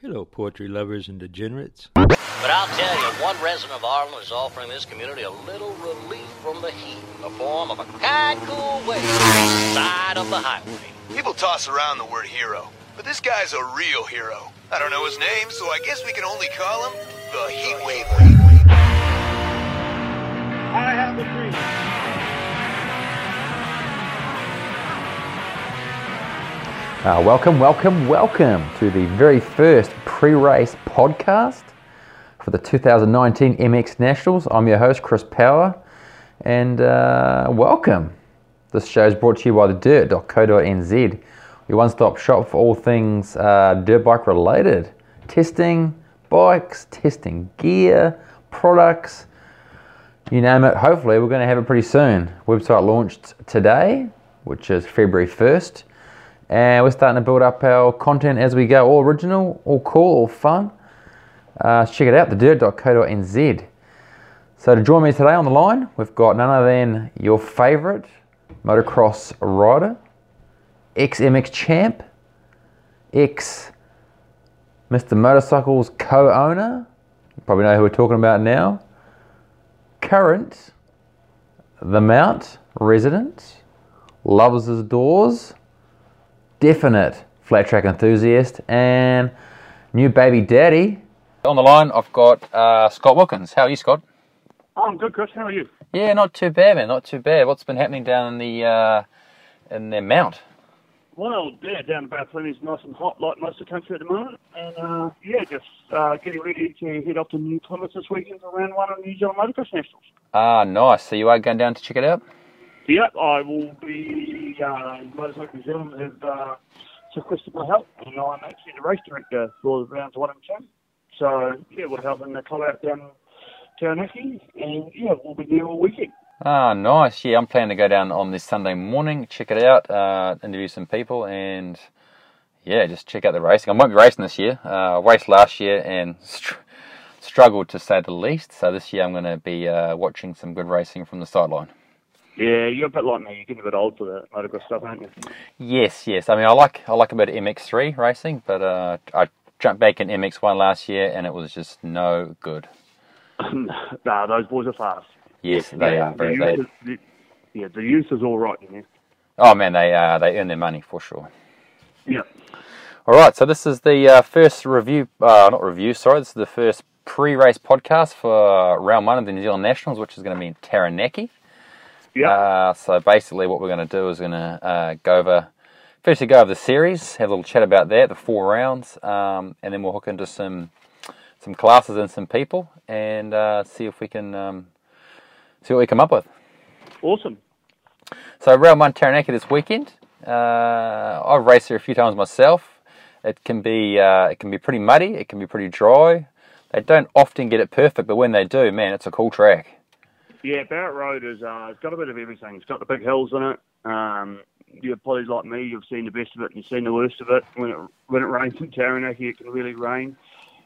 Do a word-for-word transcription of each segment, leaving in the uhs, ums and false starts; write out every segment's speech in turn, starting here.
Hello, poetry lovers and degenerates. But I'll tell you, one resident of Arlen is offering this community a little relief from the heat in the form of a kind, cool wave on the side of the highway. People toss around the word hero, but this guy's a real hero. I don't know his name, so I guess we can only call him the Heat Wave. I have a dream. Uh, welcome, welcome, welcome to the very first pre-race podcast for the two thousand nineteen M X Nationals. I'm your host, Chris Power, and uh, welcome. This show is brought to you by the dirt dot co dot n z, your one-stop shop for all things uh, dirt bike related. Testing bikes, testing gear, products, you name it. Hopefully we're going to have it pretty soon. Website launched today, which is February first. And we're starting to build up our content as we go, all original, all cool, all fun. Uh, check it out, the dirt dot co dot n z. So to join me today on the line, we've got none other than your favourite motocross rider, ex-M X champ, ex-Mister Motorcycles co-owner, you probably know who we're talking about now, current The Mount resident, loves his doors, definite flat track enthusiast, and new baby daddy. On the line, I've got uh, Scott Wilkins. How are you, Scott? Oh, I'm good, Chris. How are you? Yeah, not too bad, man. Not too bad. What's been happening down in the uh, in the Mount? Well, yeah, down about Plenty's nice and hot like most of the country at the moment. And, uh, yeah, just uh, getting ready to head off to New Plymouth this weekend for round one of the New Zealand Motocross Nationals. Ah, nice. So you are going down to check it out? Yep, I will be, uh, Motorcycle New Zealand have uh, requested my help, and I'm actually the race director for rounds one and two. So, yeah, we're helping the club out down Taranaki, and, yeah, we'll be there all weekend. Ah, nice. Yeah, I'm planning to go down on this Sunday morning, check it out, uh, interview some people, and, yeah, just check out the racing. I won't be racing this year. Uh, I raced last year and str- struggled, to say the least. So this year I'm going to be uh, watching some good racing from the sideline. Yeah, you're a bit like me. You're getting a bit old for the motocross stuff, aren't you? Yes, yes. I mean, I like I like a bit of M X three racing, but uh, I jumped back in M X one last year, and it was just no good. Nah, those boys are fast. Yes, they yeah, are. Very, the they, youth is, the, yeah, the youth is all right, you know. oh man, they uh, they earn their money for sure. Yeah. All right, so this is the uh, first review, uh, not review, sorry. This is the first pre-race podcast for round one of the New Zealand Nationals, which is going to be in Taranaki. Yeah. Uh, so basically what we're going to do is going to uh, go over, firstly go over the series, have a little chat about that, the four rounds, um, and then we'll hook into some some classes and some people, and uh, see if we can um, see what we come up with. Awesome. So round one Taranaki this weekend. Uh, I've raced here a few times myself. It can be uh, it can be pretty muddy, it can be pretty dry. They don't often get it perfect, but when they do, man, it's a cool track. Yeah, Barrett Road is uh, it's got a bit of everything. It's got the big hills in it. Um, you're probably like me. You've seen the best of it and you've seen the worst of it. When it when it rains in Taranaki, it can really rain.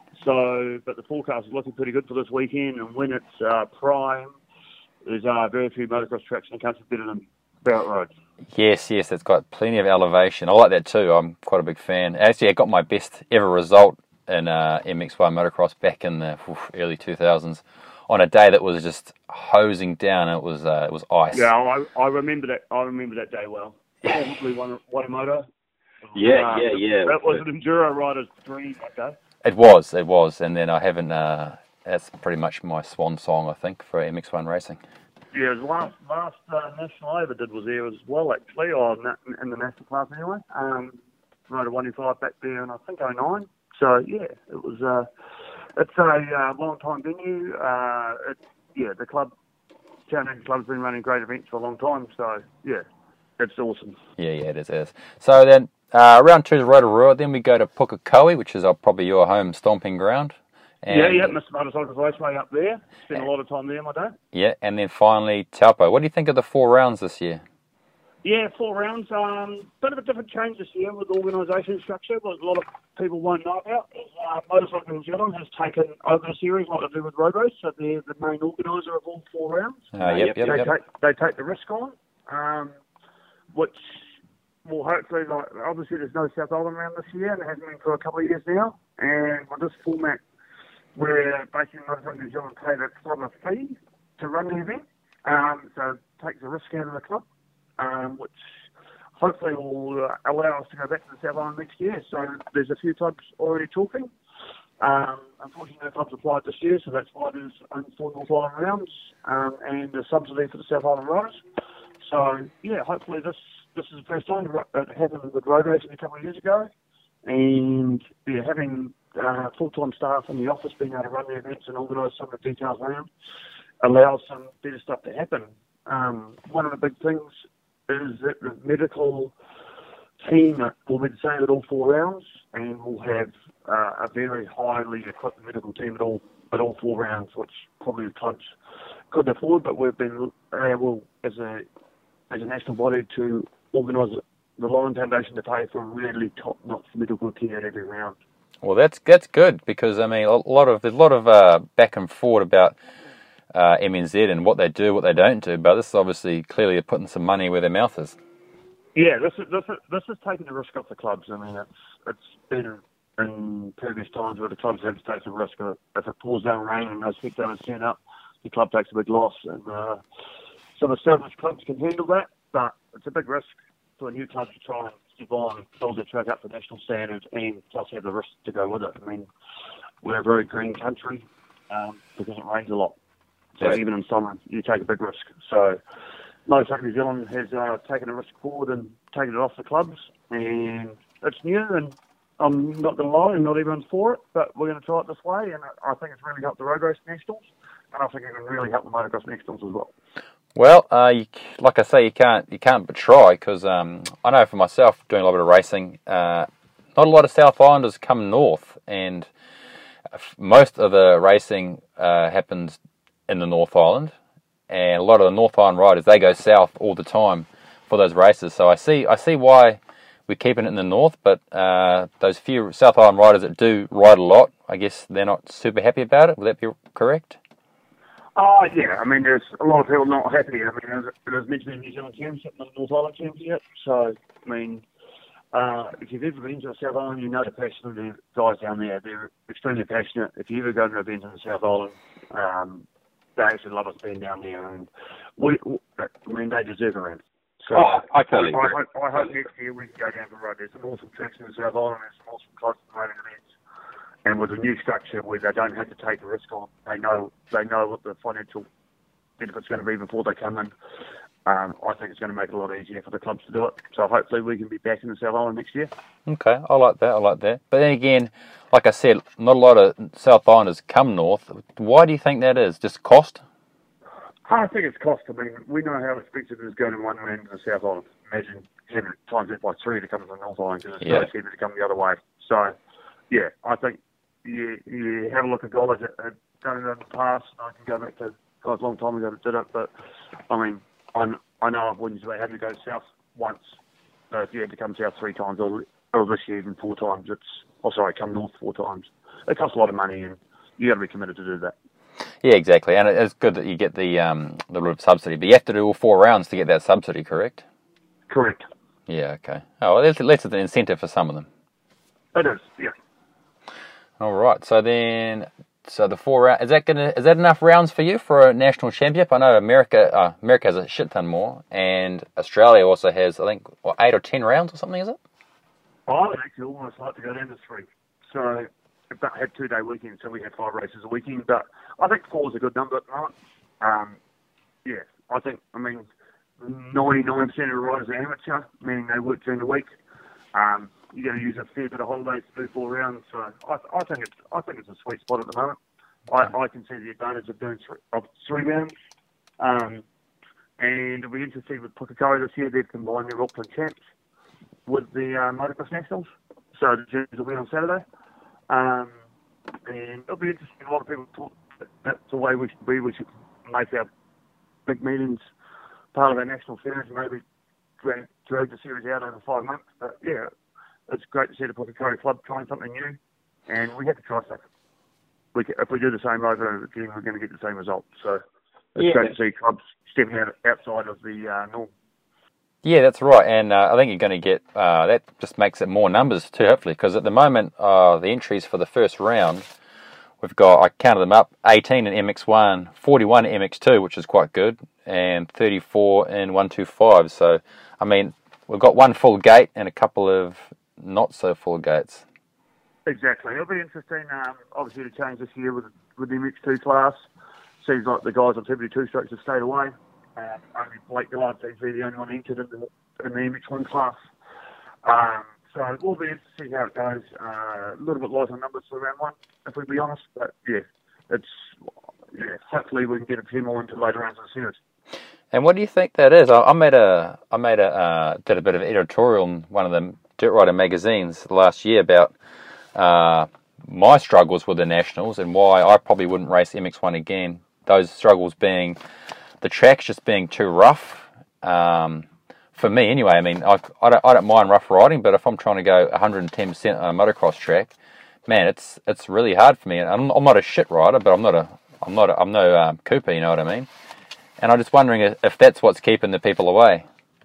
So, but the forecast is looking pretty good for this weekend. And when it's uh, prime, there's uh, very few motocross tracks in the country better than Barrett Road. Yes, yes, it's got plenty of elevation. I like that too. I'm quite a big fan. Actually, I got my best ever result in uh, M X one motocross back in the oof, early two thousands. On a day that was just hosing down. It was uh, it was ice. Yeah, I, I remember that. I remember that day well. Probably one one motor. Yeah, uh, yeah, yeah. That was an enduro rider's dream that day. It was, it was, and then I haven't. Uh, that's pretty much my swan song, I think, for M X one racing. Yeah, the last last uh, national I ever did was there as well, actually, or in the national class anyway. Um, rode a one in five back there, and I think oh nine. So yeah, it was. Uh, It's a uh, long-time venue. Uh, it, yeah, the club, Taranaki Club's been running great events for a long time. So, yeah, it's awesome. Yeah, yeah, it is. It is. So then, uh, round two is Rotorua. Then we go to Pukekohe, which is uh, probably your home stomping ground. And, yeah, yeah, Mister Motorcycles Raceway up there. Spent a lot of time there, my day. Yeah, and then finally Taupo. What do you think of the four rounds this year? Yeah, four rounds. Um, bit of a different change this year with organisation structure, but a lot of people won't know about. Uh, Motorcycle New Zealand has taken over the series like they do with Road Race, so they're the main organiser of all four rounds. Uh, yep, yep, they, yep. Take, they take the risk on, um, which well, hopefully, like, obviously there's no South Island round this year, and it hasn't been for a couple of years now. And with this format, where basically Motorsport New Zealand pay the club a fee to run the event, um, so it takes the risk out of the club, um, which hopefully will uh, allow us to go back to the South Island next year. So there's a few clubs already talking. Um, unfortunately, no clubs applied this year, so that's why there's only four North Island rounds um, and a subsidy for the South Island riders. So, yeah, hopefully this this is the first time it happened with road racing a couple of years ago. And, yeah, having uh, full-time staff in the office being able to run the events and organise some of the details around allows some better stuff to happen. Um, one of the big things is that the medical team will be the same at all four rounds, and we'll have uh, a very highly equipped medical team at all at all four rounds, which probably the clubs couldn't afford. But we've been able, as a as a national body, to organise the Lion Foundation to pay for really top-notch medical care at every round. Well, that's that's good, because I mean a lot of there's a lot of uh, back and forth about uh, M N Z and what they do, what they don't do. But this is obviously clearly putting some money where their mouth is. Yeah, this is this is this is taking the risk off the clubs. I mean, it's it's been in previous times where the clubs have to take some risk. If it pours down rain and no spectators turn up, the club takes a big loss, and uh, some established clubs can handle that. But it's a big risk for a new club to try and step on, build their track up to national standards, and plus have the risk to go with it. I mean, we're a very green country um, because it rains a lot. So Yes. even in summer, you take a big risk. So Motorsport New Zealand has uh, taken a risk forward and taken it off the clubs, and it's new, and I'm not going to lie, and not everyone's for it, but we're going to try it this way, and I think it's really helped the Road Race Nationals, and I think it can really help the Motocross Nationals as well. Well, uh, you, like I say, you can't you can't but try, because um, I know for myself, doing a little bit of racing, uh, not a lot of South Islanders come north, and most of the racing uh, happens in the North Island, and a lot of the North Island riders, they go south all the time for those races. So I see I see why we're keeping it in the north, but uh, those few South Island riders that do ride a lot, I guess they're not super happy about it. Would that be correct? Oh, yeah. I mean, there's a lot of people not happy. I mean, there's, there's meant to be a New Zealand Championship and the North Island Championship. So, I mean, uh, if you've ever been to the South Island, you know the passionate the guys down there. They're extremely passionate. If you ever go to an event in the South Island, um, they actually love us being down there. And we, I mean, they deserve a round. So Oh, I totally I, agree. hope, I hope next year we can go down the road. There's some awesome tracks in the South Island. There's some awesome close promoting events. And with a new structure where they don't have to take a risk on, they know they know what the financial benefit's going to be before they come in. Um, I think it's going to make it a lot easier for the clubs to do it. So hopefully we can be back in the South Island next year. Okay, I like that, I like that. But then again, like I said, not a lot of South Islanders come north. Why do you think that is? Just cost? I think it's cost. I mean, we know how expensive it is going to one end of the South Island. Imagine having it times it by three to come to the North Island, because it's Yeah. so cheaper to come the other way. So, yeah, I think you, you have a look at guys that have done it in the past. I can go back to guys a long time ago that did it, but I mean, I, I know I've witnessed about having to go south once. So if you had to come south three times, or, or this year even four times, it's, oh sorry, come north four times. It costs a lot of money, and you got to be committed to do that. Yeah, exactly. And it's good that you get the um, the little subsidy, but you have to do all four rounds to get that subsidy, correct? Correct. Yeah, okay. Oh, well, that's, that's an incentive for some of them. It is, yeah. All right. So then, so the four rounds, is that gonna is that enough rounds for you for a national championship? I know America uh, America has a shit ton more, and Australia also has, I think, what, eight or ten rounds or something. Is it? I would actually almost like to go down to three. So if that had two day weekend, so we had five races a weekend. But I think four is a good number at the moment. Um, yeah, I think, I mean, ninety-nine percent of the riders are amateur, meaning they work during the week. Um, you got to use a fair bit of holidays to do four rounds. So I, I think it's I think it's a sweet spot at the moment. I, I can see the advantage of doing three, of three rounds. Um, and it'll be interesting with Pukekohe this year. They've combined their Auckland champs with the uh, Motocross Nationals. So the juniors will be on Saturday. Um, and it'll be interesting. A lot of people talk that that's the way we should be. We should make our big meetings part of our national series and maybe drag, drag the series out over five months. But yeah, it's great to see the Pukekohe Club trying something new, and we have to try stuff. We can, if we do the same over and again, we're going to get the same result. So it's Yeah. great to see clubs stepping out outside of the uh, norm. Yeah, that's right, and uh, I think you're going to get uh, that. Just makes it more numbers too, hopefully, because at the moment uh, the entries for the first round, we've got, I counted them up, eighteen in M X one, forty-one in M X two, which is quite good, and thirty-four in one twenty-five. So, I mean, we've got one full gate and a couple of not so full gates. Exactly. It'll be interesting, um, obviously, to change this year with with the M X two class. Seems like the guys on seventy-two strokes have stayed away. Um, only Blake Dillard seems to be the only one entered in the, in the M X one class. Um, so it will be interesting to see how it goes. Uh, a little bit light on numbers for round one, if we be honest. But yeah, it's yeah. Hopefully we can get a few more into later rounds of the series. And what do you think that is? I, I made a, I made a, uh, did a bit of editorial in one of the Dirt Rider magazines last year about uh, my struggles with the Nationals and why I probably wouldn't race M X one again. Those struggles being the track's just being too rough. Um, for me, anyway. I mean, I, I don't, I don't mind rough riding, but if I'm trying to go one hundred ten percent on a motocross track, man, it's it's really hard for me. I'm, I'm not a shit rider, but I'm not a, I'm not, a, I'm no um, Cooper. You know what I mean? And I'm just wondering if, if that's what's keeping the people away.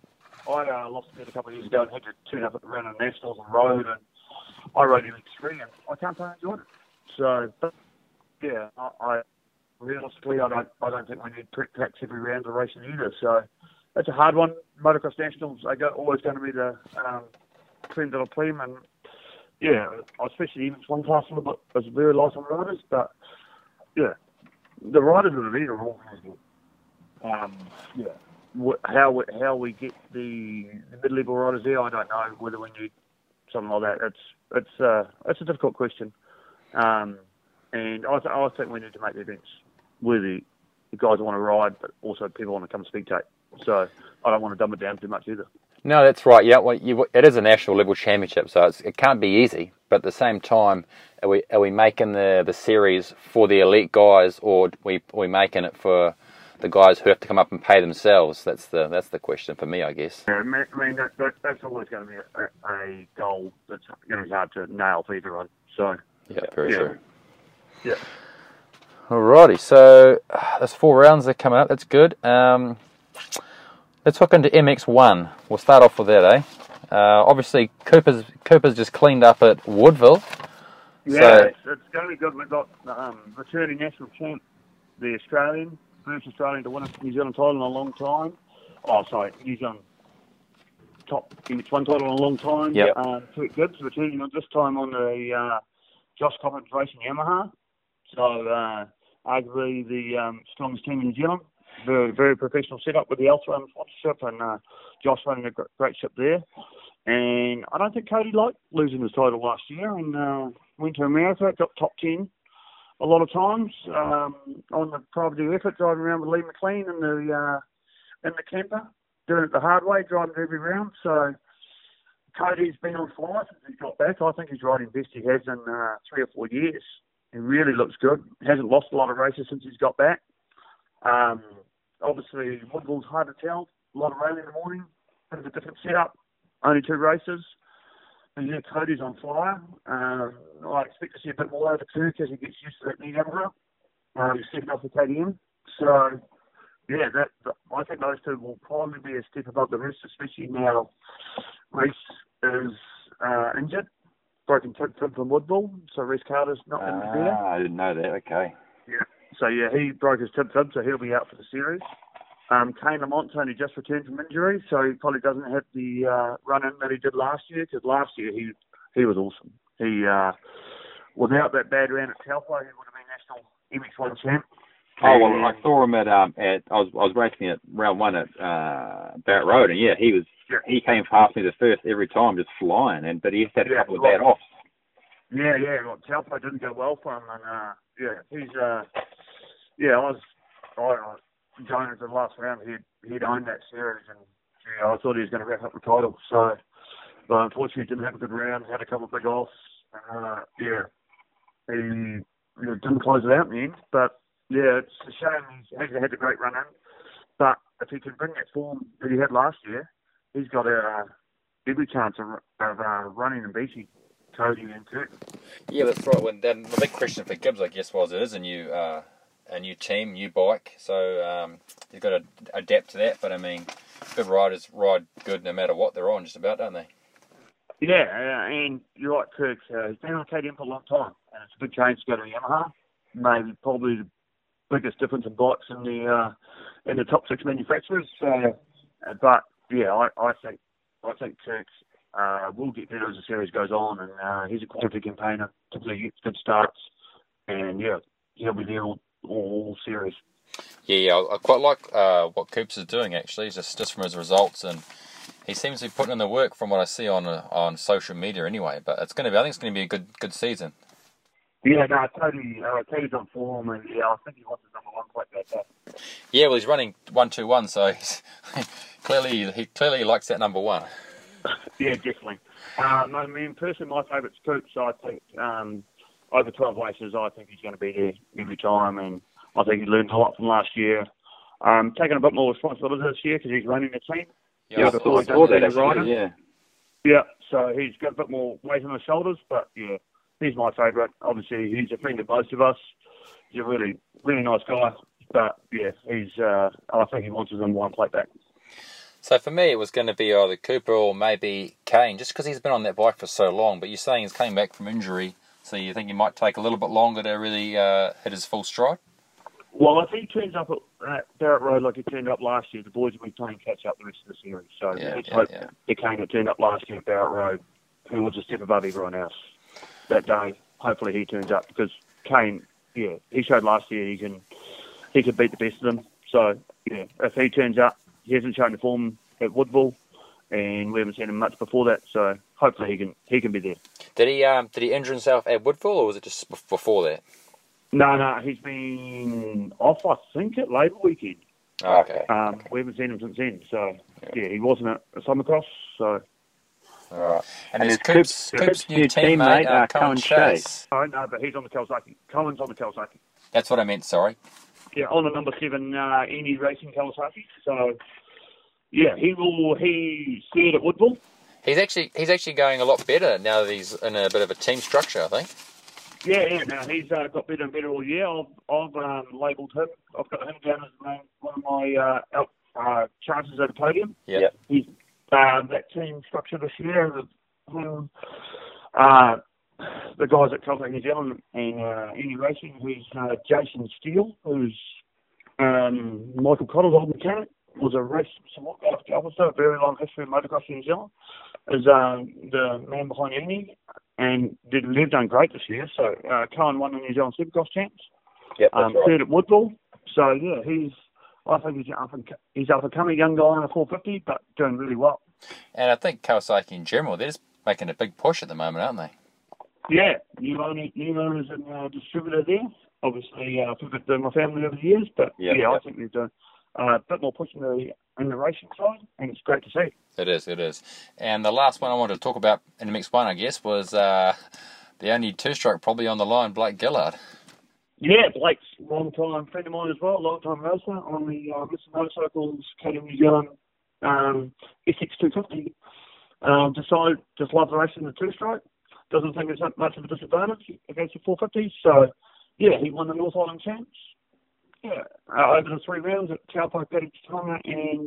I uh, lost a bit a couple of years ago and had to tune up at the round of Nationals on road, and I rode M X three, and I can't say I enjoyed it. So, but, yeah, I. I Realistically, I don't, I don't think we need prick tracks every round of racing either. So that's a hard one. Motocross Nationals are go, always going to be the um, creme de la creme, and yeah, especially even one class a little bit is very light on riders. But yeah, the riders that are there are all very good. Um, yeah, how we, how we get the, the mid-level riders there, I don't know. Whether we need something like that, it's it's uh, it's a difficult question. Um, and I, th- I think we need to make the events where the, the guys want to ride, but also people want to come spectate. So I don't want to dumb it down too much either. No, that's right. Yeah, well, you, it is a national level championship, so it's, it can't be easy. But at the same time, are we are we making the, the series for the elite guys, or are we are we making it for the guys who have to come up and pay themselves? That's the that's the question for me, I guess. Yeah, I mean that, that, that's always going to be a, a goal that's going to be hard to nail for everyone. So yeah, very yeah. true. Yeah. Alrighty, so uh, there's four rounds that are coming up. That's good. Um, let's hook into M X one. We'll start off with that, eh? Uh, obviously, Cooper's Cooper's just cleaned up at Woodville. Yeah, so, it's, it's going to be good. We've got um, returning national champ, the Australian, first Australian to win a New Zealand title in a long time. Oh, sorry, New Zealand top M X one title in a long time. Yep. Um, Kurt Gibbs returning this time on the uh, Josh Coppins Racing Yamaha. So, uh, arguably the um, strongest team in New Zealand. Very, very professional setup with the Altram sponsorship, and uh, Josh running a great ship there. And I don't think Cody liked losing his title last year, and uh, went to America, got top ten a lot of times um, on the privateer effort, driving around with Lee McLean in the uh, in the camper, doing it the hard way, driving every round. So Cody's been on fire since he got back. I think he's riding best he has in uh, three or four years. He really looks good. Hasn't lost a lot of races since he's got back. Um, obviously, Woodville's hard to tell. A lot of rain in the morning. Bit of a different setup. Only two races. And yeah, Cody's on fire. Um, I expect to see a bit more out of Kirk as he gets used to that new Yamaha. Um, he's stepping off the K T M. So, yeah, that, that I think those two will probably be a step above the rest, especially now Reese is uh, injured. Broken tib from Woodville, so Reese Carter's not going to be there. Ah, I didn't know that. Okay. Yeah. So yeah, he broke his tib fib, so he'll be out for the series. Um, Kane Lamont's only just returned from injury, so he probably doesn't have the uh, run in that he did last year. Because last year he he was awesome. He uh, without that bad round at Taupo, he would have been national M X one champ. Oh well, I saw him at um at I was I was racing at round one at uh, Barrett Road, and yeah, he was. Yeah. He came past me the first every time, just flying, and but he just had a yeah, couple of right. bad offs. Yeah, yeah. Well, Taupo didn't go well for him, and uh, yeah, he's uh, yeah. I was, I, I going into the last round, he'd he'd owned that series, and yeah, I thought he was going to wrap up the title. So, but unfortunately, didn't have a good round. Had a couple of big offs. Uh, yeah, he you know, didn't close it out in the end. But yeah, it's a shame he hasn't had a great run in. But if he can bring that form that he had last year, he's got a uh, every chance of, of uh, running and beating Cody and Kurt. Yeah, that's right. When then the big question for Gibbs, I guess, was it is a new uh, a new team, new bike, so um, you've got to adapt to that. But I mean, good riders ride good no matter what they're on, just about, don't they? Yeah, uh, and you're right, Kirk. Uh, he's been on K T M for a long time, and it's a big change to go to Yamaha. Maybe probably the biggest difference in bikes in the uh, in the top six manufacturers. So, uh, but yeah, I, I think I think Kirk uh, will get better as the series goes on, and uh, he's a quality campaigner. Typically gets good starts, and yeah, he'll be there all, all, all series. Yeah, yeah, I, I quite like uh, what Coops is doing actually, just just from his results, and he seems to be putting in the work from what I see on uh, on social media anyway. But it's going to be, I think it's going to be a good good season. Yeah, no, totally. Uh, Tony's on form, and yeah, I think he wants his number one quite bad. Yeah, well, he's running one two one, so he's clearly he clearly likes that number one. Yeah, definitely. Um, I mean, personally, my favourite's Coops. I think um, over twelve races, I think he's going to be there every time, and I think he learned a lot from last year. Um, taking a bit more responsibility this year because he's running the team. Yeah, yeah, I before thought, he I thought does that the rider. actually, yeah. Yeah, so he's got a bit more weight on his shoulders, but yeah, he's my favourite. Obviously, he's a friend of most of us. He's a really, really nice guy, but yeah, he's. Uh, I think he wants his number one plate back. So for me, it was going to be either Cooper or maybe Kane, just because he's been on that bike for so long. But you're saying he's coming back from injury, so you think he might take a little bit longer to really uh, hit his full stride? Well, if he turns up at uh, Barrett Road like he turned up last year, the boys will be playing catch up the rest of the series. So Yeah, let's yeah, hope yeah. the Kane that turned up last year at Barrett Road, who was a step above everyone else that day, hopefully he turns up, because Kane, yeah, he showed last year he can he can beat the best of them. So yeah, if he turns up, he hasn't shown the form at Woodville, and we haven't seen him much before that. So hopefully he can he can be there. Did he um did he injure himself at Woodville, or was it just b- before that? No, no, he's been off, I think, at Labour weekend. Oh, okay. Um, we haven't seen him since then. So yeah, he wasn't at Summercross. So. All right. And, And his his Coops, Coops- Coops' new Coops' teammate, teammate, uh, uh, Cohen Cohen Chase. Chase. Oh, no, but he's on the Kawasaki. Colin's on the Kawasaki. That's what I meant, sorry. Yeah, on the number seven, uh, Eni Racing Kawasaki. So, yeah, he will, he's third at Woodville. He's actually he's actually going a lot better now that he's in a bit of a team structure, I think. Yeah, yeah, no, he's uh, got better and better all year. I've, I've um, labelled him. I've got him down as my, one of my uh, out, uh, chances at the podium. Yeah. Yep. He's uh, that team structure this year. Um, uh, the guys at Kawasaki New Zealand and uh, Eni Racing, who's uh, Jason Steele, who's um, Michael Cotter's old mechanic, was a race support officer, a very long history of motocross in New Zealand, is um, the man behind Eni, and did, they've done great this year. So uh, Cohen won the New Zealand Supercross champs, Yep, um, third at Woodville. So yeah, he's I think he's up and he's up and coming young guy on a four fifty, but doing really well. And I think Kawasaki in general, they're just making a big push at the moment, aren't they? Yeah, new owner, new owners and uh, distributor there. Obviously, uh, I've worked with my family over the years, but Yep, yeah, I yep. think they've done uh, a bit more push in the in the racing side, and it's great to see. It is, it is. And the last one I wanted to talk about in the mix one, I guess, was uh, the only two-stroke probably on the line, Blake Gillard. Yeah, Blake's a long-time friend of mine as well, long-time racer on the uh, Mister Motorcycles, K T M New Zealand um, S X two fifty. Um, decided, just loves racing the two-stroke. Doesn't think it's that much of a disadvantage against the four fifty. So, yeah, he won the North Island champs. Yeah, uh, over the three rounds at Taupo Patakitanga and...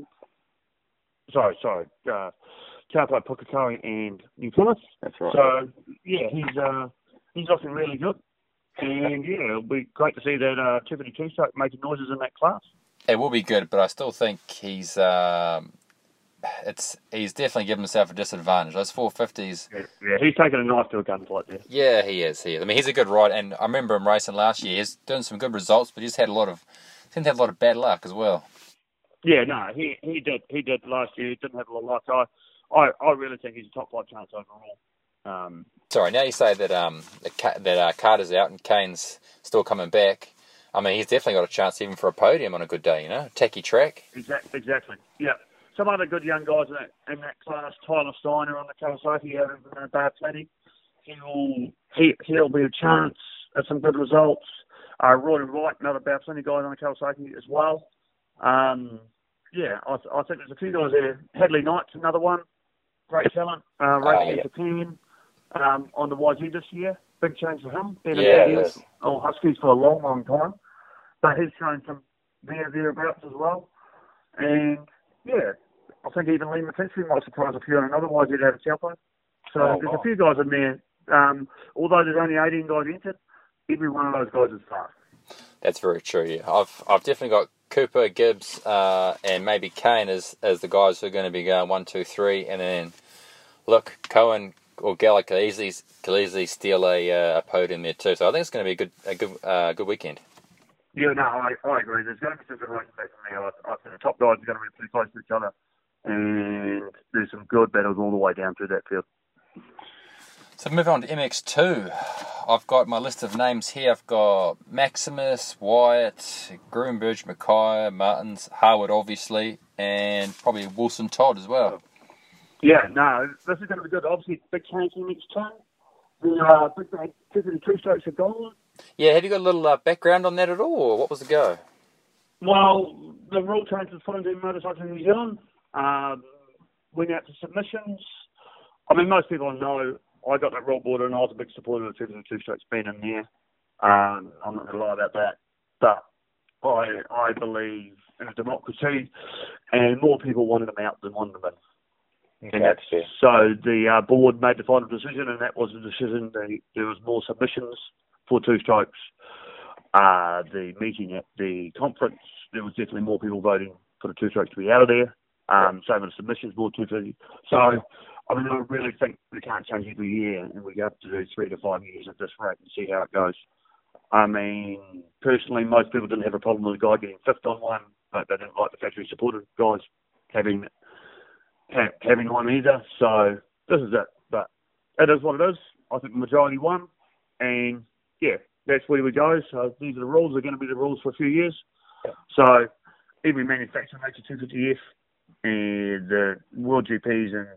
Sorry, sorry. Uh, Taupo Pukekohe and New Plymouth. That's right. So, yeah, he's uh, he's looking really good. And, yeah, it'll be great to see that uh, two fifty two-stroke making noises in that class. It will be good, but I still think he's um, it's he's definitely given himself a disadvantage. Those four fifties. Yeah, yeah, he's taking a knife to a gunfight there. Yeah, he is. He is. I mean, he's a good rider, and I remember him racing last year. He's doing some good results, but he's had a lot of seemed to have a lot of bad luck as well. Yeah, no, he he did he did last year. He didn't have a lot of luck. I I, I really think he's a top five chance overall. Um, Sorry, now you say that um that, that uh, Carter's out and Kane's still coming back. I mean, he's definitely got a chance even for a podium on a good day, you know, tacky track. exactly, exactly. Yeah, some other good young guys in that in that class. Tyler Steiner on the Kawasaki out of uh, Bar Platty. He'll he he'll be a chance at some good results. Uh, Roy Wright, another Bar Platty guy on the Kawasaki as well. Um, yeah, I, I think there's a few guys there. Hadley Knight's another one. Great talent. Uh, racing in yeah. Japan um, on the Y Z this year. Big change for him. Been Yeah, in it is. oh, Huskies for a long, long time. but he's shown some there, thereabouts as well. And, yeah, I think even Lee McKinstry might surprise a few, and otherwise he'd have a Taupo. So Oh, there's wow. a few guys in there. Um, although there's only eighteen guys entered, every one of those guys is fast. That's very true, yeah. I've I've definitely got Cooper, Gibbs, uh, and maybe Kane as, as the guys who are going to be going one, two, three, and then, look, Cohen or Gallagher could easily, could easily steal a, uh, a podium there too. So I think it's going to be a good a good, uh, good weekend. Yeah, no, I, I agree. There's going to be some good races back from there. I, I think the top guys are going to be pretty close to each other. And there's some good battles all the way down through that field. So moving on to M X two, I've got my list of names here. I've got Maximus, Wyatt, Groombridge, Mackay, Martins, Harwood obviously, and probably Wilson Todd as well. Yeah, no, this is going to be good. Obviously, big change in next time. The uh, big big fifty two strokes are gone. Yeah, have you got a little uh, background on that at all, or what was the go? Well, the rule change was put into motorcycles in New Zealand. Um, went out to submissions. I mean, most people know I got that rule board, and I was a big supporter of the two two strokes being in there. Um, I'm not going to lie about that. But I I believe in a democracy, and more people wanted them out than wanted them in. Okay, And that's fair. So the uh, board made the final decision, and that was the decision. They, there was more submissions for two strokes. Uh, the meeting at the conference, there was definitely more people voting for the two strokes to be out of there. Um, same with the submissions, more two fifty. So, I mean, I really think we can't change every year, and we have to do three to five years at this rate and see how it goes. I mean, personally, most people didn't have a problem with a guy getting fifth on one, but they didn't like the factory supported guys having ha- having one either. So this is it. But it is what it is. I think the majority won, and yeah, that's where we go. So these are the rules. They're going to be the rules for a few years. So every manufacturer makes a two fifty F, and the World G Ps in,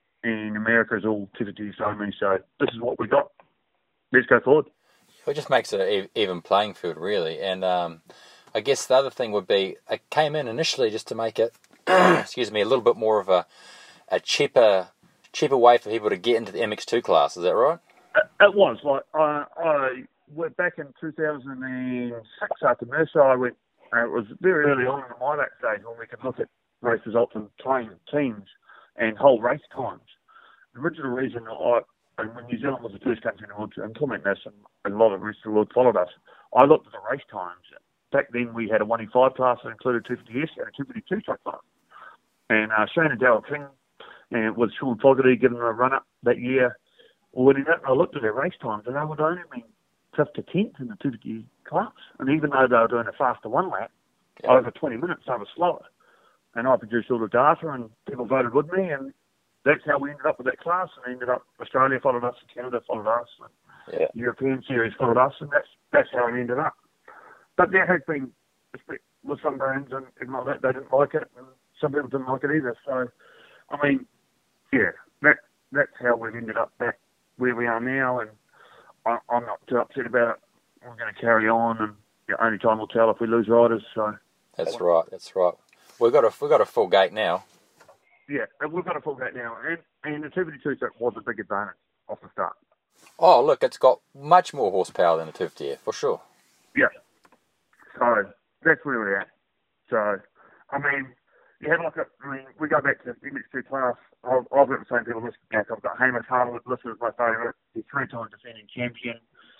in America is all two fifty Fs only. So this is what we got. Let's go forward. It just makes it an even playing field, really. And um, I guess the other thing would be, it came in initially just to make it, excuse me, a little bit more of a, a cheaper cheaper way for people to get into the M X two class. Is that right? It, it was. Like, I, I went back in two thousand six after Mercer. I went, uh, it was very early on in the MIVAC stage when we could look at race results and train teams and whole race times. The original reason I, and when New Zealand was the first country in the world to implement this, and a lot of the rest of the world followed us, I looked at the race times. Back then we had a one in five class that included two fifty S and a two fifty-two truck class. And uh, Shane and Darryl King, and with Sean Fogarty giving them a run-up that year, winning it, I looked at their race times, and they would only been fifth to tenth in the two fifty class. And even though they were doing a faster one lap, Yeah. over twenty minutes, they were slower. And I produced all the data, and people voted with me, and that's how we ended up with that class. And ended up, Australia followed us, and Canada followed us, and Yeah. European Series followed us, and that's that's how it ended up. But there has been, with some brands and, and like that, they didn't like it, and some people didn't like it either. So, I mean, yeah, that that's how we've ended up back where we are now, and I, I'm not too upset about it. We're going to carry on, and yeah, only time will tell if we lose riders. So, That's right. That's right. We've got a we've got a full gate now. yeah, and we've got a full gate now, and and the two fifty-two strip was a big advantage off the start. Oh, look, it's got much more horsepower than a two fifty F, for sure. Yeah. So that's where we're at. So, I mean, you have a look at, I mean, we go back to the M X two class. I've, I've got the same people listed back. I've got Hamish Harwood listed as my favourite. He's three-time defending champion.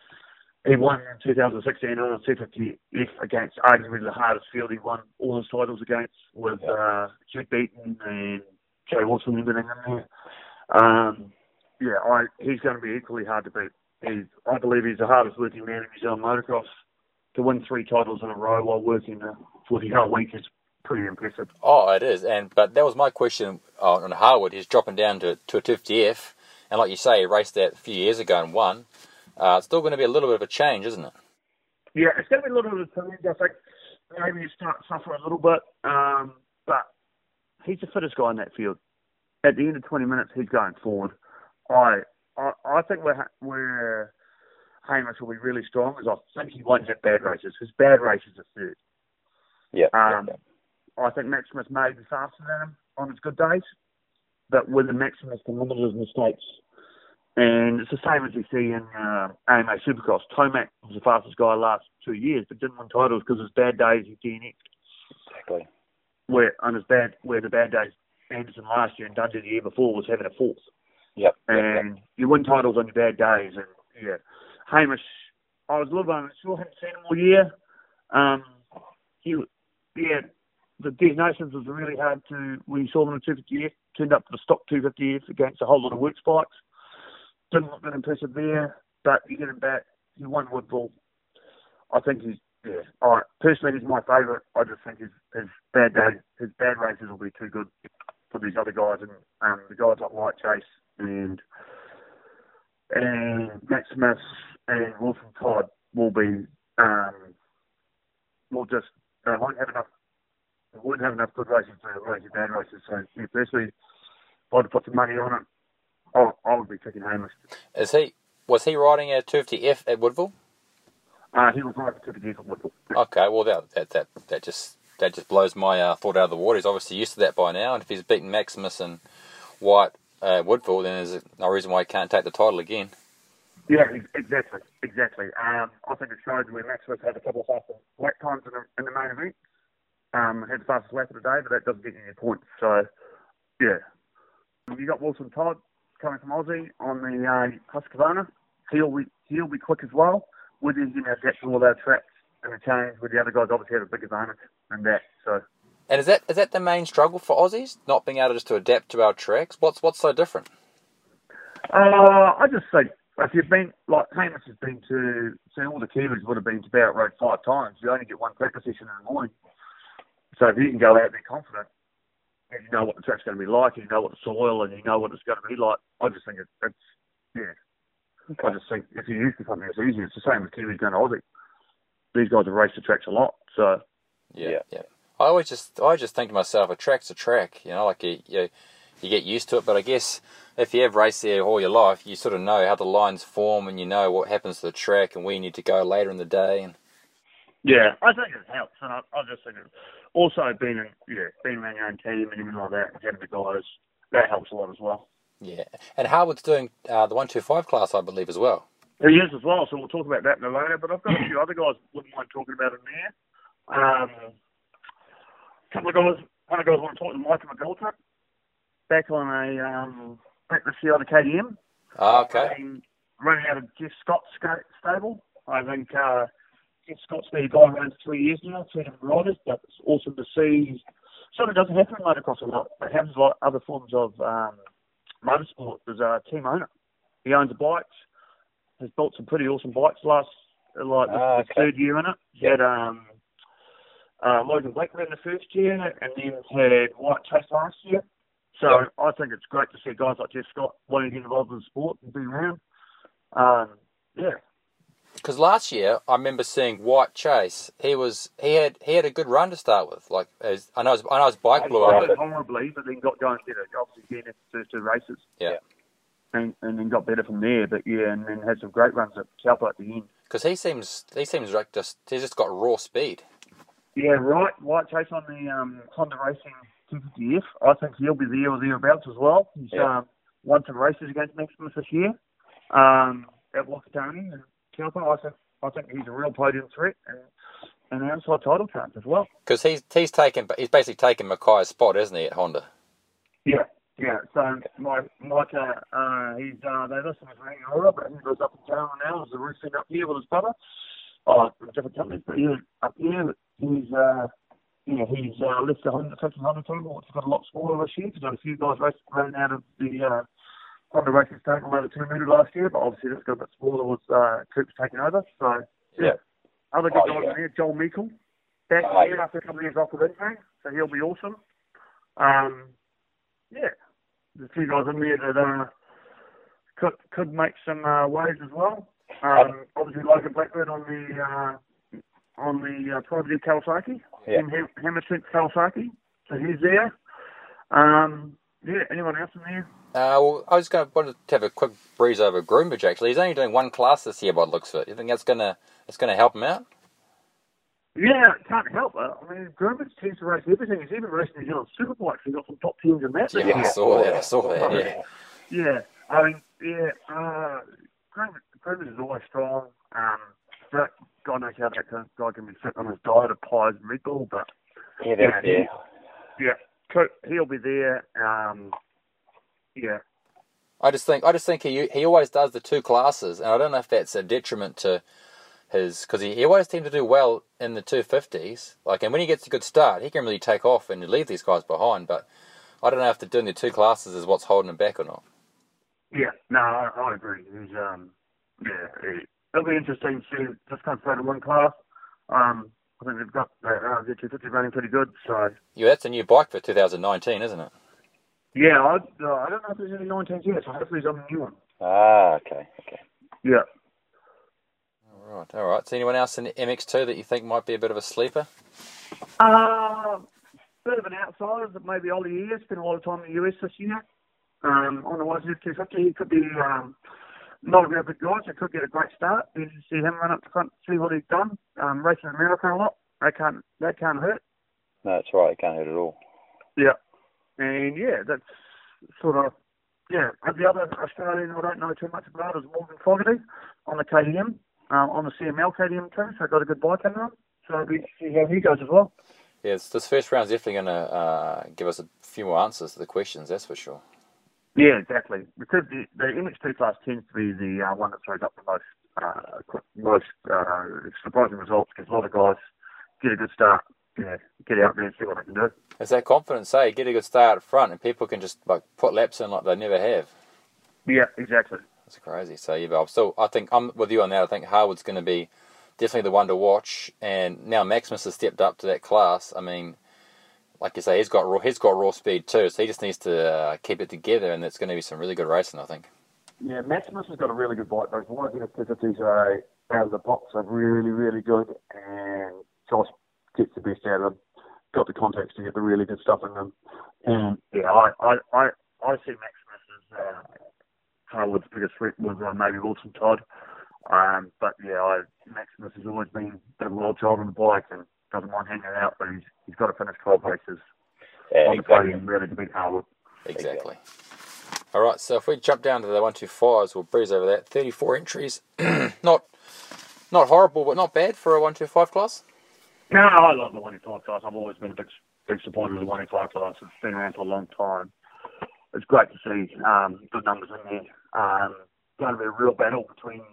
He won in two thousand sixteen on a two fifty F against arguably the hardest field he won all his titles against, with uh, Jude Beaton and Joe Wilson and everything in there. Um, yeah, I, he's going to be equally hard to beat. He's, I believe he's the hardest working man in New Zealand motocross. To win three titles in a row while working a forty-hour week is pretty impressive. Oh, it is. And but that was my question on Harwood. He's dropping down to to a two fifty F, and like you say, he raced that a few years ago and won. Uh, it's still going to be a little bit of a change, isn't it? Yeah, it's going to be a little bit of a change. I think maybe you start to suffer a little bit, um, but he's the fittest guy in that field. At the end of twenty minutes, he's going forward. I I, I think we're we're Hamish will be really strong, because I think he won't have bad races. His bad races are third. Yeah. Um, I think Maximus may be faster than him on his good days, but whether Maximus can limit his mistakes And it's the same as you see in uh, A M A Supercross. Tomac was the fastest guy the last two years, but didn't win titles because his bad days he D N X'd. Exactly. Where on his bad, where the bad days, Anderson last year and Dundee the year before was having a fourth. Yep. And yep. you win titles on your bad days. And yeah, Hamish, I was a little bit unsure. Hadn't seen him all year. Um, he, yeah, the designations was really hard to when you saw them in two fifty F. Turned up to the stock two fifty F against a whole lot of work spikes. Didn't look that impressive there, but you get him back. He won Woodville. I think he's, yeah, all right. Personally, he's my favourite. I just think his, his bad days, his bad races will be too good for these other guys. And um, the guys like White Chase and and Maximus and Wilson Todd will be, um, will just, they won't have enough, they wouldn't have enough good races to race your bad races. So, yeah, personally, if I had to put some money on it, Oh, I would be picking Hamish. Is he? Was he riding a two fifty F at Woodville? Uh, he was riding a two fifty F at Woodville. Okay, well that that that, that just that just blows my uh, thought out of the water. He's obviously used to that by now, and if he's beaten Maximus and White uh, Woodville, then there's no reason why he can't take the title again. Yeah, exactly, exactly. Um, I think it showed where Maximus had a couple of fast lap times in the, in the main event. Um, had the fastest lap of the day, but that doesn't get you any points. So, yeah. You got Wilson Todd coming from Aussie on the uh, Husqvarna. He'll be, he'll be quick as well. Whether he's going to adapt to all our tracks and the change, with the other guys obviously have a big advantage in that. So, and is that is that the main struggle for Aussies, not being able just to adapt to our tracks? What's what's so different? Uh, I just think if you've been like Hamish has been to, see all the Kiwis would have been to Barrett Road five times. You only get one practice session in the morning. So if you can go out and be confident, and you know what the track's going to be like, and you know what the soil, and you know what it's going to be like, I just think it, it's, yeah. Okay. I just think if you're used to something, it's easy. It's the same with Kiwis going to Aussie. These guys have raced the tracks a lot, so. Yeah, yeah. I always just, I just think to myself, a track's a track, you know, like you, you, you get used to it, but I guess if you have raced there all your life, you sort of know how the lines form, and you know what happens to the track, and where you need to go later in the day, and. Yeah, I think it helps, and I, I just think it also being in, yeah, being around your own team and everything like that, and having the guys, that helps a lot as well. Yeah, and Harwood's doing uh, the one twenty-five class, I believe, as well. He is as well, so we'll talk about that in a later, but I've got a few other guys wouldn't mind talking about in there. Um, a couple of guys, one of the guys I want to talk to Mike McGilter, back on a, um, back this year on a K D M. Oh, okay. Running, running out of Jeff Scott's stable. I think, uh, Jeff Scott's been a guy around for three years now, three different riders, but it's awesome to see. Something doesn't happen in motocross a lot. It happens like other forms of um, motorsport. There's a team owner. He owns the bikes, has built some pretty awesome bikes last, like the, ah, okay. the third year in it. He had um, uh, Logan Blackman in the first year, and then had White Chase last year. So yeah. I think it's great to see guys like Jeff Scott wanting to get involved in the sport and be around. Um, yeah. Because last year I remember seeing White Chase. He was he had he had a good run to start with. Like as, I know his, I know his bike blew up. Horribly, but then got going better. Obviously, getting into the first two races. Yeah. And, and then got better from there. But yeah, and then had some great runs at Taupo at the end. Because he seems he seems like just he's just got raw speed. Yeah, right. White Chase on the um, Honda Racing two fifty F. I think he'll be there or thereabouts as well. He's yeah. um, won some races against Maximus this year um, at Wakatoni and Taupo. I think I think he's a real podium threat and, and an outside title chance as well. Because he's he's taken he's basically taken Mackay's spot, isn't he, at Honda? Yeah, yeah. So my Mike, uh, uh, he's uh, they listen to him in Europe, but he goes up in town now. There's a roofing up here with his brother. Oh, different companies, but yeah, up here he's uh, yeah he's uh, left the Honda fifteen hundred table, which has got a lot smaller this year. Because had a few guys racing running out of the. Uh, Honda Racing table over two metre last year, but obviously that's got a bit smaller with uh, Coops taking over. So, yeah. yeah. Other good oh, guys yeah. in there, Joel Meikle, back oh, here yeah. after a couple of years off with Intang, so he'll be awesome. Um, yeah, there's a few guys in there that uh, could could make some uh, waves as well. Um, obviously, Logan Blackbird on the uh, on the uh, Private Kawasaki, yeah. in Ham- Hammersmith Kawasaki, so he's there. Um, yeah, anyone else in there? Uh, well, I was going to wanted to have a quick breeze over Groombridge. Actually, he's only doing one class this year by the looks of it. You think that's gonna that's gonna help him out? Yeah, it can't help it. I mean, Groombridge tends to race everything. He's even racing New Zealand Superbikes. He's got some top teams in that. Yeah, I saw that. I saw that. Yeah. Yeah, I mean, Yeah, uh, Griffin is always strong. Um, that God knows how that guy can be sitting on his diet of pies and meatball, but Yeah, that's yeah, yeah. he, yeah, co- he'll be there. Um, yeah, I just think I just think he he always does the two classes, and I don't know if that's a detriment to his, because he, he always seemed to do well in the two fifties. Like, and when he gets a good start, he can really take off and leave these guys behind. But I don't know if the doing the two classes is what's holding him back or not. yeah, no, I, I agree. He's um, yeah, he, it'll be interesting to see just concentrate on one class. Um, I think they've got the uh, the two fifty running pretty good, so Yeah, that's a new bike for two thousand nineteen, isn't it? yeah, I, uh, I don't know if there's any nineteens yet, so hopefully he's on the new one. Ah, okay, okay. Yeah. All right, all right. So anyone else in the M X two that you think might be a bit of a sleeper? Uh, bit of an outsider, but maybe Ollie here. Spent a lot of time in the U S this year. Um, on the Y Z two fifty, he could be um, not a real big guy, so could get a great start. You should see him run up the front, see what he's done. Um, racing in America a lot. That can't, that can't hurt. No, that's right. It can't hurt at all. Yeah. And yeah, that's sort of, yeah. And the other Australian I don't know too much about is Morgan Fogarty on the K D M, uh, on the C M L K D M too, so got a good bike under him. So it'll be see how he goes as well. Yeah, this, this first round's definitely going to uh, give us a few more answers to the questions, that's for sure. Yeah, exactly. Because the, the M X two class tends to be the uh, one that throws up the most uh, qu- most uh, surprising results because a lot of guys get a good start, you know, get out there and see what they can do. It's that confidence, eh? Get a good start up front, and people can just like put laps in like they never have. Yeah, exactly. That's crazy. So yeah, but I'm still, I think I'm with you on that. I think Harwood's going to be definitely the one to watch, and now Maximus has stepped up to that class. I mean, like you say, he's got raw, he's got raw speed too, so he just needs to uh, keep it together, and it's going to be some really good racing, I think. Yeah, Maximus has got a really good bike. Those ones in the two fifties are out of the box are really, really good, and Josh gets the best out of them. Got the contacts to get the really good stuff in them. And yeah, I, I, I, I see Maximus as uh, Harwood's biggest threat was uh, maybe Wilson Todd. Um, but yeah, I, Maximus has always been a wild child on the bike and doesn't mind hanging out, but he's he's got to finish twelve races Yeah, on the exactly. podium really to beat Harwood. Exactly. All right, so if we jump down to the one two fives, we'll breeze over that. thirty-four entries, not not horrible, but not bad for a one two five class. No, I love the one twenty-five class. I've always been a big, big supporter of the one twenty-five class. It's been around for a long time. It's great to see um, good numbers in there. Um, going to be a real battle between,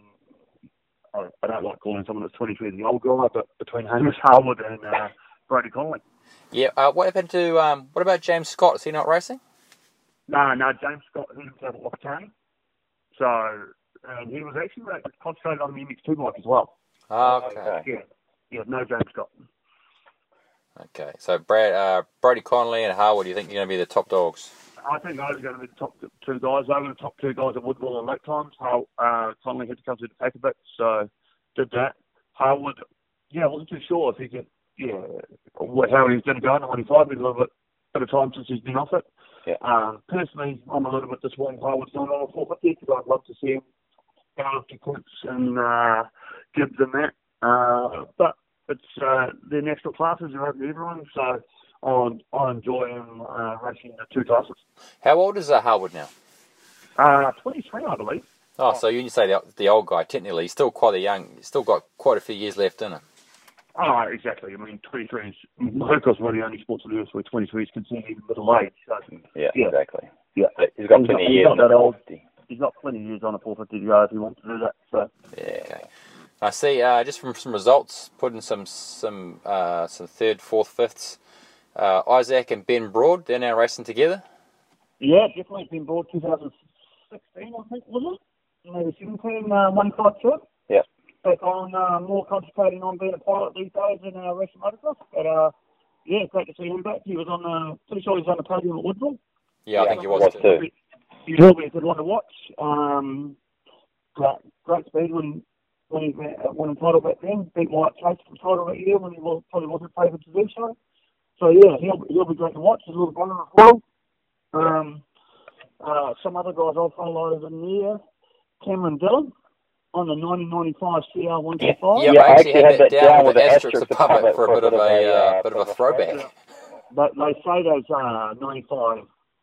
I, I don't like calling someone that's twenty-three the old guy, but between Hamish Harwood and uh, Brody Connolly. Yeah. Uh, what happened to um? What about James Scott? Is he not racing? No, no, James Scott, he himself at Wakatani. So, and he was actually uh, concentrated on the M X two bike as well. Oh, okay. Okay. Yeah, yeah, no James Scott. Okay. So Brad, uh, Brody Connolly and Harwood, do you think you're going to be the top dogs? I think those are going to be the top two guys. They were the top two guys at Woodville and late times. How uh, Connolly had to come through the paper bit, so did that. Harwood, yeah, I wasn't too sure if he could, yeah, what, how he was going to go in the twenty-five. Been a little bit, bit of time since he's been off it. Yeah. Um, personally, I'm a little bit disappointed Harwood's not on a four fifty because I'd love to see him go after Quince and uh, Gibbs and that. Uh, but it's uh, the national classes are open to everyone, so I I enjoy him uh, racing the two classes. How old is uh, Harwood now? Uh, twenty-three, I believe. Oh, so you say the, the old guy. Technically, he's still quite a young. He's still got quite a few years left in him. Oh, exactly. I mean, twenty-three is, motocross one of the only sports in the U S where twenty-three is considered even middle age. So, Yeah, yeah. exactly. Yeah. But he's got He's plenty not- of he's years not on the that old. four fifty. He's got plenty of years on a four fifty to go if he wants to do that. So, Yeah. Okay. I see. Uh, just from some results, putting some some uh, some third, fourth, fifths. Uh, Isaac and Ben Broad, they're now racing together. yeah, definitely been bored twenty sixteen, I think, was it? Maybe seventeen, uh, one five two. Yeah. Back on, uh, more concentrating on being a pilot these days than uh, racing motocross. But, uh, yeah, great to see him back. He was on the, pretty sure he was on the podium at Woodville. Yeah, I Yeah, think he he was. was too. too. He will be a good one to watch. Um, great, great speed when when he uh, won the title back then. Beat Wyatt Chase for the title that year when he was, probably wasn't favoured to do so. So yeah, he'll he'll be great to watch. His little brother as well. Um, uh, some other guys I'll follow over there. Cameron Dillon on the nineteen ninety-five C R one twenty-five. Yeah, Yeah, I actually had that down with the asterisk above it for a bit of a uh, uh, bit of a throwback. But they say those uh, ninety-five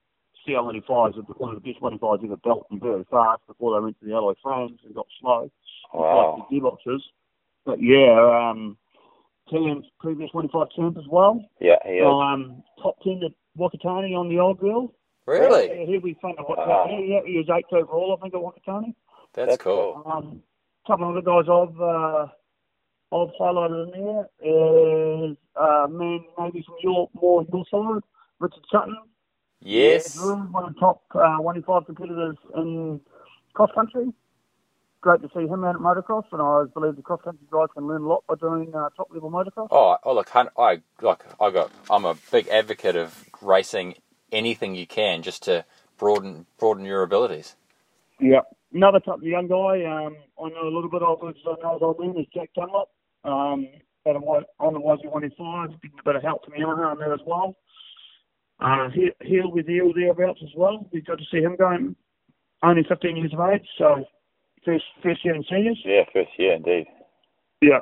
C L ninety-fives, one of the best ninety-fives ever built, and very fast before they went to the alloy frames and got slow. Wow. Like the gearboxes. But yeah, um, T M's previous ninety-five champ as well. Yeah, he is. Um, top ten to Wakatani on the old girl. Really? Yeah, he'll be fun to watch. Wow. Yeah, yeah, he was eighth overall, I think, at Wakatani. That's, That's cool. cool. Um, a couple of other guys I've, uh, I've highlighted in there is, uh, man, maybe from your, more your side, Richard Sutton. Yes. Yeah, one of the top uh, ninety-five competitors in cross country. Great to see him out at motocross, and I believe the cross country guys can learn a lot by doing uh, top level motocross. Oh, oh look, hun- I like I got. I'm a big advocate of racing anything you can just to broaden broaden your abilities. Yeah. Another top young guy um, I know a little bit of, which I know as old man, is Jack Dunlop. Um, out of, on the Y Z ninety-five, getting a bit of help from Yamaha on there as well. Uh, he, he'll be there or thereabouts as well. Be good to see him going. Only fifteen years of age, so first first year in seniors. Yeah, first year indeed. Yeah.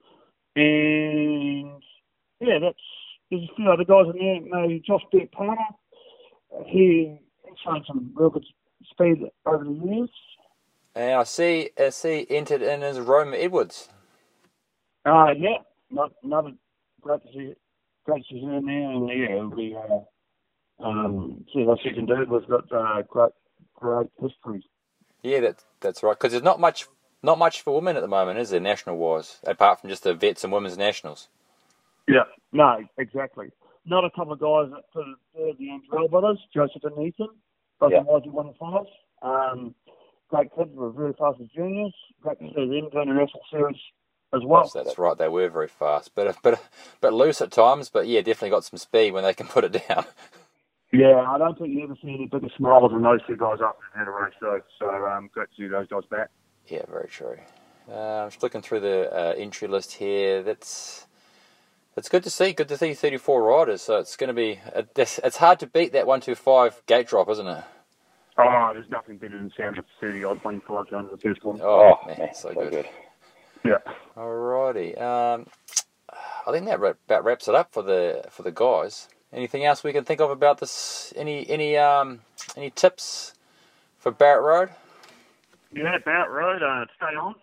And yeah, that's there's a few other guys in there. Maybe Josh Burt Palmer. He he's shown some real good speed over the years. And I see, I see entered in as Rome Edwards. Uh, yeah, not, another great to see, great to see him there, and yeah, it'll be, uh, um, see what she can do. We've got uh, great, great history. Yeah, that that's right. Because there's not much, not much for women at the moment, is there, national wise, apart from just the vets and women's nationals. Yeah, no, exactly. Not a couple of guys that sort of uh, the Andrell brothers, Joseph and Ethan, both Yeah. in Y Z one five. Um, great kids, were very fast as juniors. Great to see them doing the national series as well. That's, that's right. They were very fast, but but but loose at times. But yeah, definitely got some speed when they can put it down. Yeah, I don't think you ever see any bigger smiles than those two guys up in the race, though. So um, great to see those guys back. Yeah, very true. Uh, I'm just looking through the uh, entry list here. That's it's good to see. Good to see thirty-four riders. So it's going to be. It's, it's hard to beat that one two five gate drop, isn't it? Oh, there's nothing better than sound of thirty odd twenty-five under the first one. Oh, Oh, man, man, so, so good. good. Yeah. Alrighty. Um, I think that about wraps it up for the for the guys. Anything else we can think of about this? Any any um any tips for Barrett Road? Yeah, Barrett Road, uh, stay on.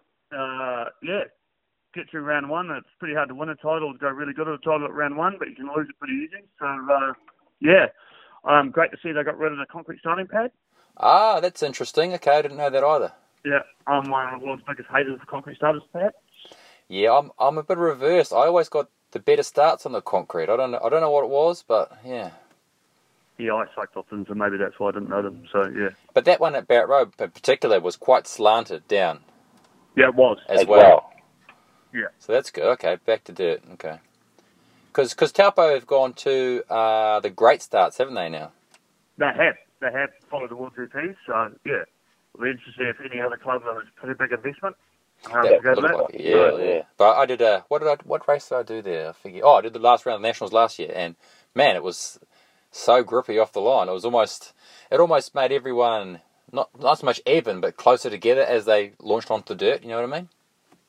Uh, yeah, get through round one. It's pretty hard to win a title, go really good at a title at round one, but you can lose it pretty easy. So, uh, yeah, um, great to see they got rid of the concrete starting pad. Ah, that's interesting. Okay, I didn't know that either. Yeah, I'm one of the world's biggest haters of the concrete starters pad. Yeah, I'm I'm a bit reversed. I always got the better starts on the concrete. I don't know, I don't know what it was, but yeah. Yeah, I sucked off them, so maybe that's why I didn't know them. So, yeah. But that one at Barrett Road in particular was quite slanted down Yeah, it was. as, As well. well. Yeah. So that's good. Okay, back to dirt. Okay. Because Taupo have gone to uh, the great starts, haven't they now? They have. They have followed the World Two Ps, so, yeah. We'll be interested to see if any other club has a pretty big investment. Um, That to go to looked that. like it, yeah, So, yeah. yeah. But I did a what did I what race did I do there? I figure. Oh, I did the last round of the Nationals last year, and man, it was so grippy off the line. It was almost it almost made everyone not not so much even, but closer together as they launched onto the dirt. You know what I mean?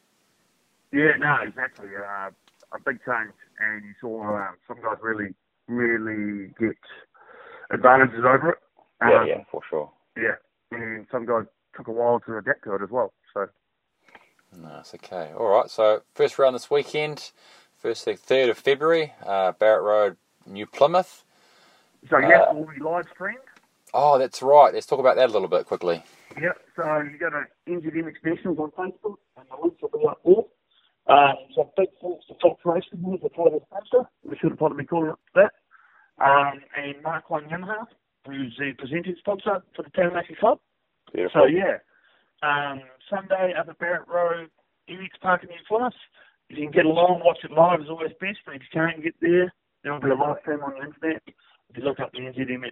Yeah, no, exactly. Uh, a big change, and you saw um, some guys really, really get advantages over it. Um, Yeah, yeah, for sure. Yeah, and some guys took a while to adapt to it as well. So, Nice. Okay. All right. So first round this weekend, first the third of February, uh, Barrett Road, New Plymouth. so yeah, Uh, will be live streamed. Oh, that's right. Let's talk about that a little bit quickly. Yeah, so you go to N Z M X Nationals on Facebook, and the links will be up there. Um, so big thanks to Fox Racing, who's the title sponsor. We should have probably called it that. Um, and Mark One Yamaha, who's the presenting sponsor for the Taranaki Club. Beautiful. So yeah, um, Sunday up at Barrett Road, M X Park in New Plymouth. If you can get along, watch it live is always best. But if you can't get there, there will be a live stream on the internet. If you look up the N Z M X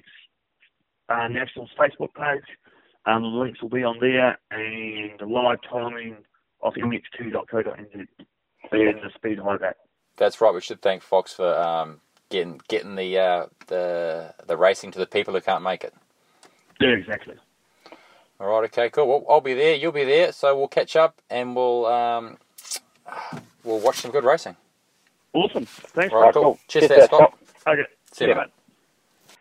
uh, Nationals Facebook page, um, the links will be on there, and the live timing of M X two dot co dot N Z and the speed high back. That's right. We should thank Fox for um, getting getting the uh, the the racing to the people who can't make it. Yeah, exactly. All right. Okay. Cool. Well, I'll be there. You'll be there. So we'll catch up and we'll um, we'll watch some good racing. Awesome. Thanks. All right. mate. Cool. cool. Cheers, Cheers, there, Scott. Okay. See you, Yeah, mate.